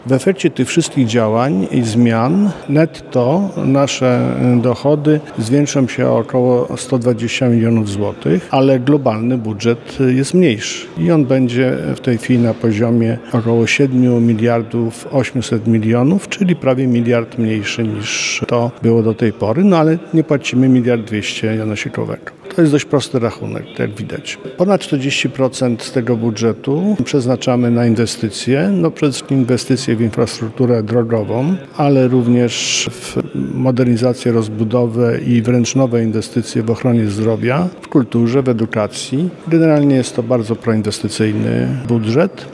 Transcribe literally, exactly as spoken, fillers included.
W efekcie tych wszystkich działań i zmian netto nasze dochody zwiększą się o około sto dwadzieścia milionów złotych, ale globalny budżet jest mniejszy i on będzie w tej chwili na poziomie około siedem miliardów osiemset milionów, czyli prawie miliard mniejszy niż to było do tej pory, no ale nie płacimy miliard dwieście janosikowego. To jest dość prosty rachunek, jak widać. Ponad czterdzieści procent z tego budżetu przeznaczamy na inwestycje, no przede wszystkim inwestycje w infrastrukturę drogową, ale również w modernizację, rozbudowę i wręcz nowe inwestycje w ochronie zdrowia, w kulturze, w edukacji. Generalnie jest to bardzo proinwestycyjny budżet.